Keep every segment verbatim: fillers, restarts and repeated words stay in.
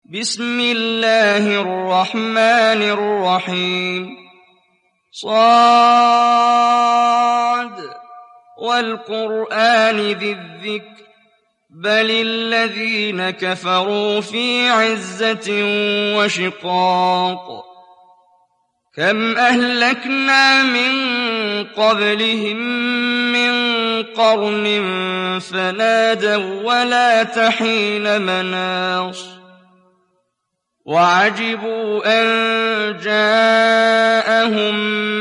بسم الله الرحمن الرحيم صاد والقرآن ذي الذكر بل الذين كفروا في عزة وشقاق كم أهلكنا من قبلهم من قرن فنادوا ولا تحين مناص وعجبوا أن جاءهم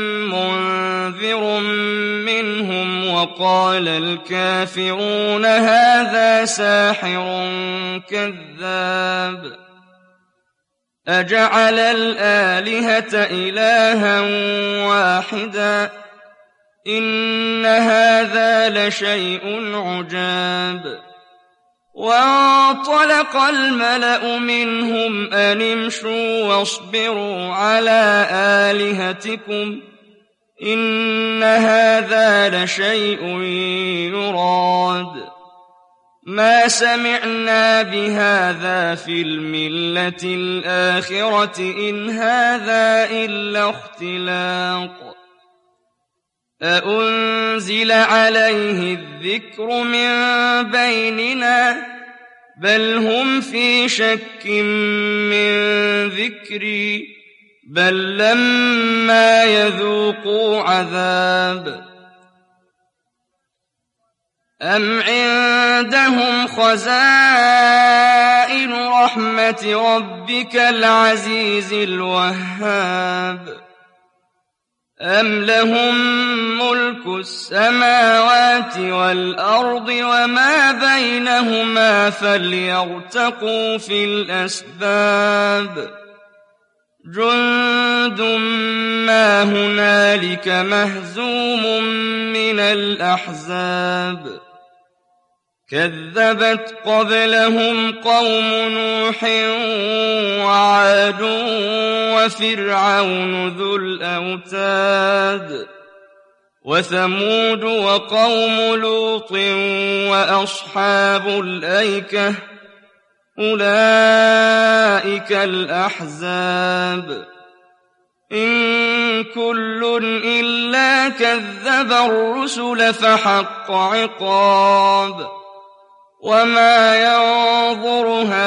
منذر منهم وقال الكافرون هذا ساحر كذاب أجعل الآلهة إلها واحدا إن هذا لشيء عجاب وانطلق الملأ منهم أن امشوا واصبروا على آلهتكم إن هذا لشيء يراد ما سمعنا بهذا في الملة الآخرة إن هذا إلا اختلاق أأنزل عليه الذكر من بيننا بل هم في شك من ذكري بل لما يذوقوا عذاب أم عندهم خزائن رحمة ربك العزيز الوهاب أم لهم ملك السماوات والأرض وما بينهما فليرتقوا في الأسباب جند ما هنالك مهزوم من الأحزاب كذبت قبلهم قوم نوح وعاد وفرعون ذو الأوتاد وثمود وقوم لوط وأصحاب الأيكة أولئك الأحزاب إن كل إلا كذب الرسل فحق عقاب وما ينظر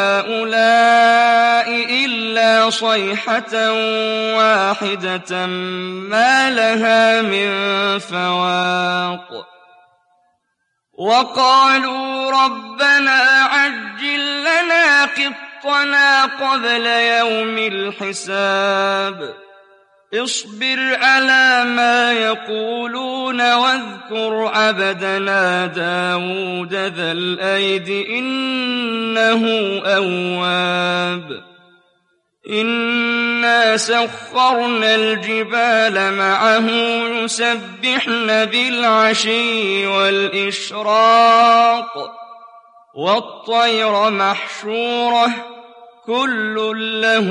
هؤلاء إلا صيحة واحدة ما لها من فواق وقالوا ربنا عجل لنا قطنا قبل يوم الحساب اصبر على ما يقولون واذكر عبدنا داود ذا الأيد إنه أواب إنا سخرنا الجبال معه يسبحن بالعشي والإشراق والطير محشورة كل له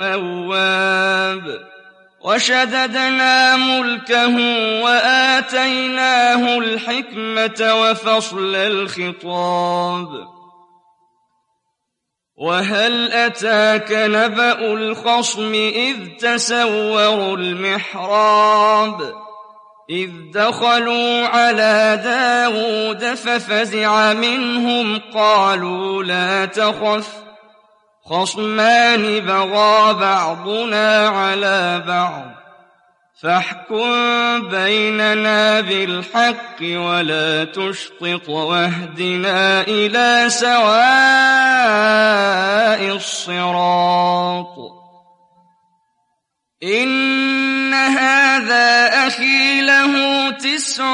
أواب وشددنا ملكه وآتيناه الحكمة وفصل الخطاب وهل أتاك نبأ الخصم إذ تسوروا المحراب إذ دخلوا على داود ففزع منهم قالوا لا تخف خصمان بغى بعضنا على بعض فاحكم بيننا بالحق ولا تشطط واهدنا إلى سواء الصراط إن هذا أخي له تسع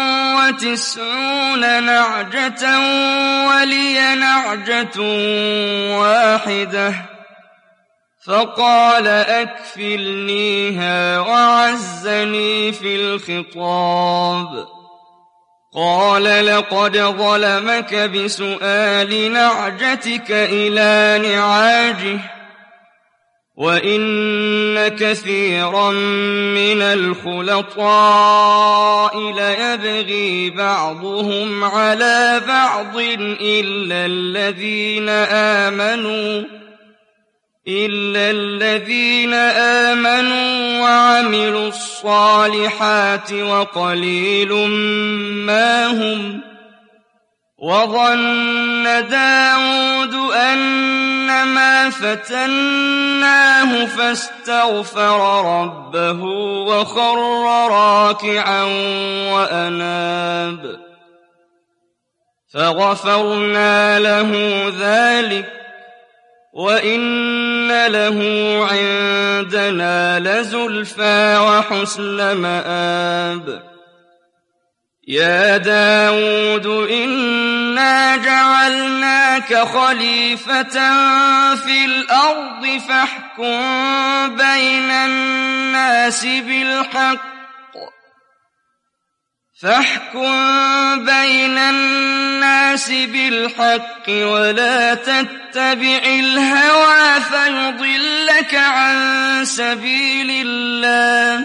وتسعون نعجة ولي نعجة واحدة فقال أكفلنيها وعزني في الخطاب قال لقد ظلمك بسؤال نعجتك إلى نعاجه وإن كثيرا من الخلطاء ليبغي بعضهم على بعض إلا الذين آمنوا إلا الذين آمنوا وعملوا الصالحات وقليل ما هم. وظن داود أنما فتناه فاستغفر ربه وخر راكعا وأناب فغفرنا له ذلك وإن له عندنا لزلفى وحسن مآب. يا داود إنا جعلناك خليفة في الأرض فاحكم بين الناس بالحق فاحكم بين الناس بالحق ولا تتبع الهوى فيضلك عن سبيل الله.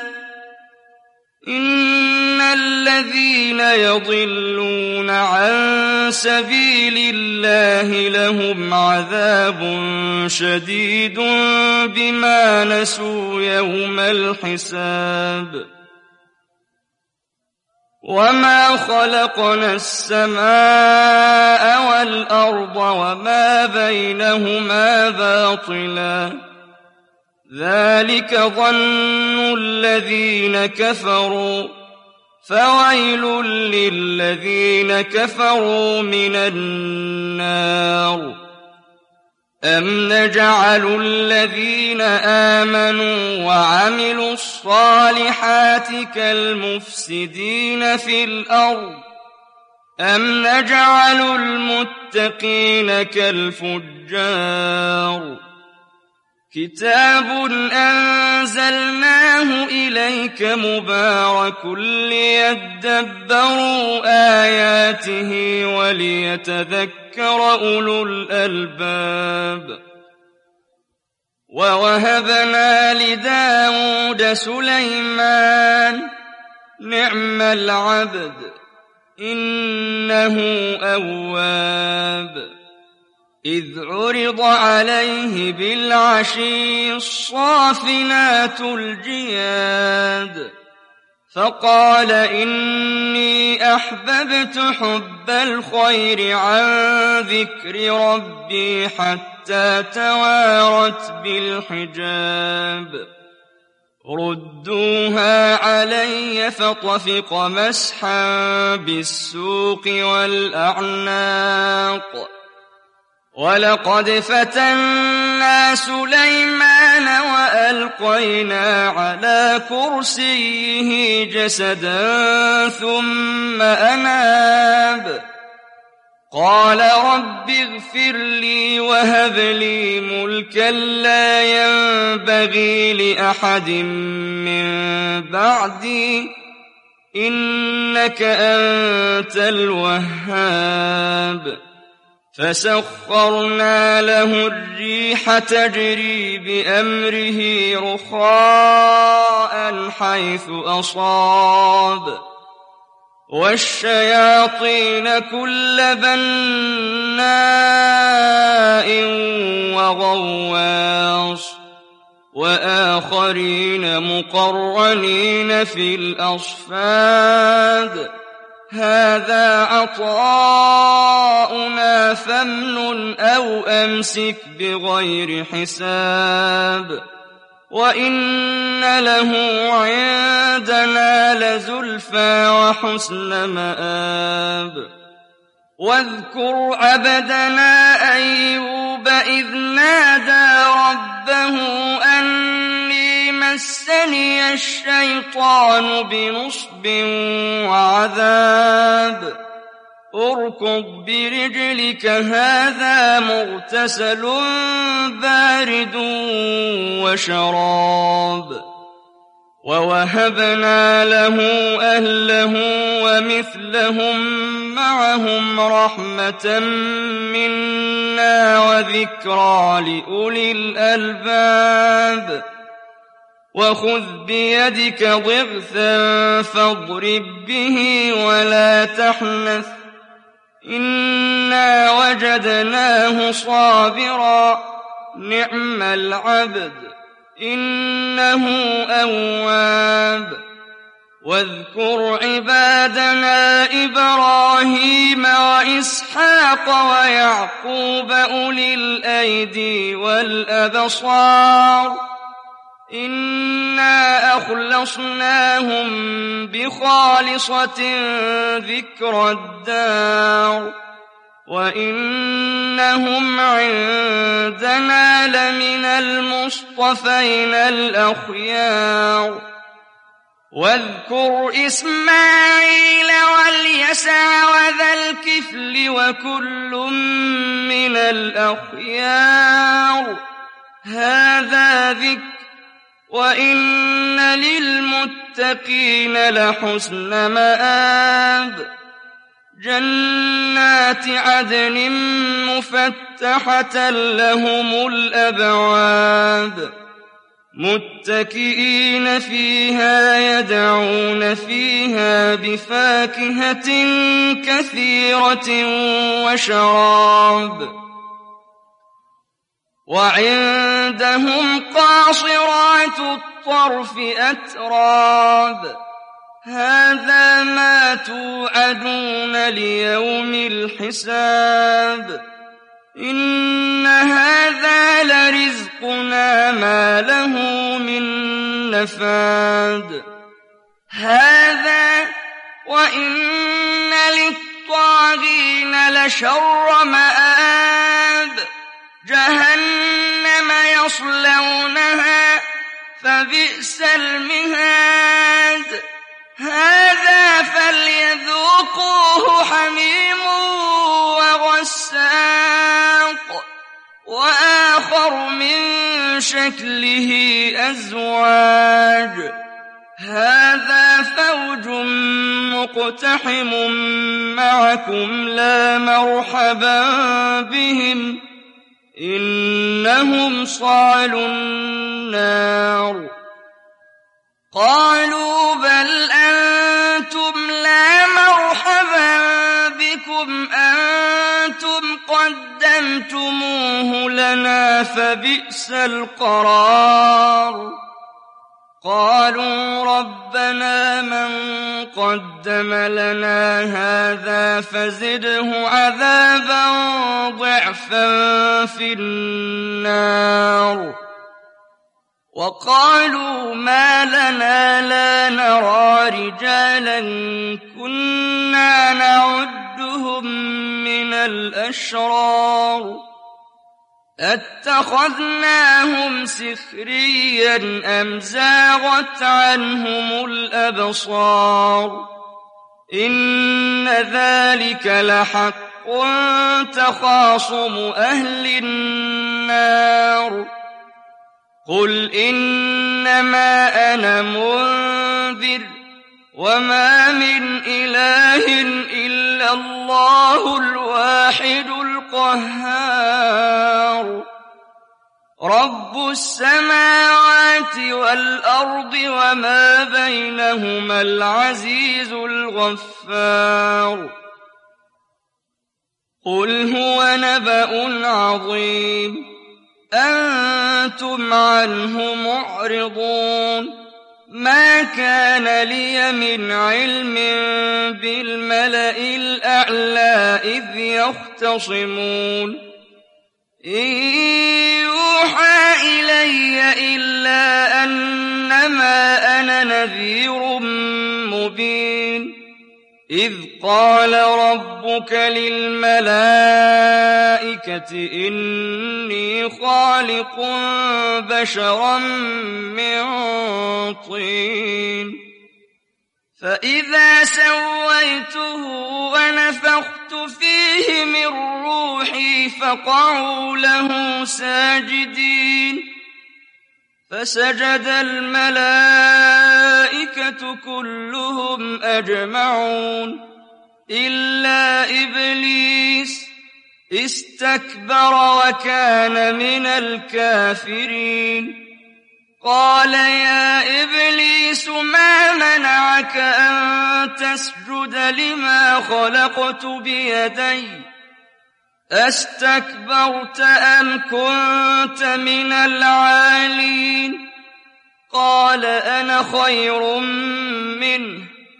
إن الذين يضلون عن سبيل الله لهم عذاب شديد بما نسوا يوم الحساب. وما خلقنا السماء والأرض وما بينهما باطلا ذلك ظن الذين كفروا فويل للذين كفروا من النار. أم نجعل الذين آمنوا وعملوا الصالحات كالمفسدين في الأرض أم نجعل المتقين كالفجار. كتاب أنزلناه إليك مبارك ليدبروا آياته وليتذكر أولو الألباب. ووهبنا لداود سليمان نعم العبد إنه أواب. إذ عرض عليه بالعشي الصافنات الجياد فقال إني أحببت حب الخير عن ذكر ربي حتى توارت بالحجاب. ردوها علي فطفق مسحا بالسوق والأعناق. ولقد فتنا سليمان وألقينا على كرسيه جسدا ثم أناب قال رب اغفر لي وهب لي ملكا لا ينبغي لأحد من بعدي إنك أنت الوهاب. فسخرنا له الريح تجري بأمره رخاء حيث أصاب والشياطين كل بناء وغواص وآخرين مقرنين في الأصفاد. هذا عطاؤنا فامنن أو أمسك بغير حساب. وإن له عندنا لزلفى وحسن مآب. واذكر عبدنا أيوب إذ نادى ربه أني مسني الشيطان بنصب وعذاب. اركض برجلك هذا مغتسل بارد وشراب. ووهبنا له أهله ومثلهم معهم رحمة منا وذكرى لأولي الألباب. وخذ بيدك ضغثا فاضرب به ولا تحنث إنا وجدناه صابرا نعم العبد إنه أواب واذكر عبادنا إبراهيم وإسحاق ويعقوب أولي الأيدي والأبصار إنا أخلصناهم بخالصة ذكر الدار وإنهم عندنا لمن المصطفين الأخيار واذكر إسماعيل واليسع وذا الكفل وكل من الأخيار هذا ذكر وإن للمتقين لحسن مآب جنات عدن مفتحة لهم الأبواب متكئين فيها يدعون فيها بفاكهة كثيرة وشراب وعندهم قاصرات الطرف أتراب هذا ما توعدون ليوم الحساب إن هذا لرزقنا ما له من نفاد هذا وإن للطاغين لشر مآب جهنم يصلونها فبئس المهاد هذا فليذوقوه حميم وغساق وآخر من شكله أزواج هذا فوج مقتحم معكم لا مرحبا بهم إنهم صالوا النار قالوا بل أنتم لا مرحبا بكم أنتم قدمتموه لنا فبئس القرار قالوا ربنا من قدم لنا هذا فزده عذابا ضعفا في النار وقالوا ما لنا لا نرى رجالا كنا نعدهم من الأشرار أتخذناهم سخريا أم زاغت عنهم الأبصار إن ذلك لحق تخاصم أهل النار قل إنما أنا منذر وما من إله إلا الله الواحد القهار رب السماوات والأرض وما بينهما العزيز الغفار قل هو نبأ عظيم أنتم عنه معرضون ما كان لي من علم بالملأ الأعلى إذ يختصمون إن يوحى إلي إلا أنما أنا نذير مبين إذ قال ربك للملائكة إني خالق بشرا من طين فإذا سويته ونفخت فيه من روحي فقعوا له ساجدين فسجد الملائكة كلهم أجمعون إلا إبليس استكبر وكان من الكافرين قال يا إبليس ما منعك أن تسجد لما خلقت بيدي أستكبرت أم كنت من العالين قال أنا خير منه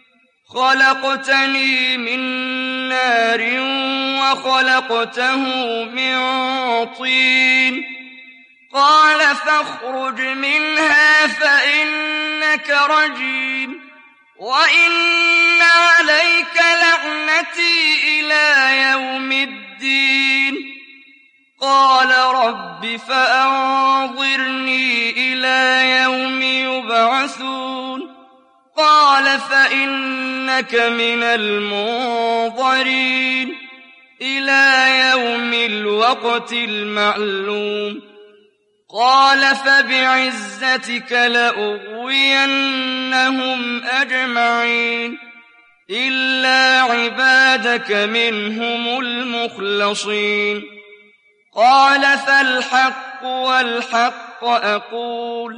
خلقتني من نار وخلقته من طين قال فاخرج منها فإنك رجيم وإن عليك لعنتي إلى يوم الدين قال رب فأنظرني إلى يوم يبعثون قال فإنك من المنظرين إلى يوم الوقت المعلوم قال فبعزتك لأغوينهم أجمعين إلا عبادك منهم المخلصين قال فالحق والحق أقول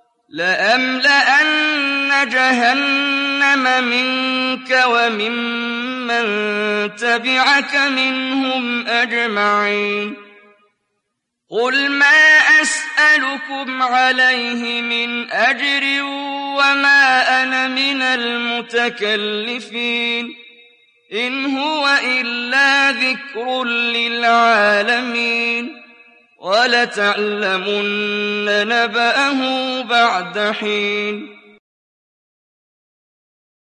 لأملأن جهنم منك وممن تبعك منهم أجمعين قل ما أسألكم عليه من أجر وما أنا من المتكلفين إن هو إلا ذكر للعالمين ولتعلمن نبأه بعد حين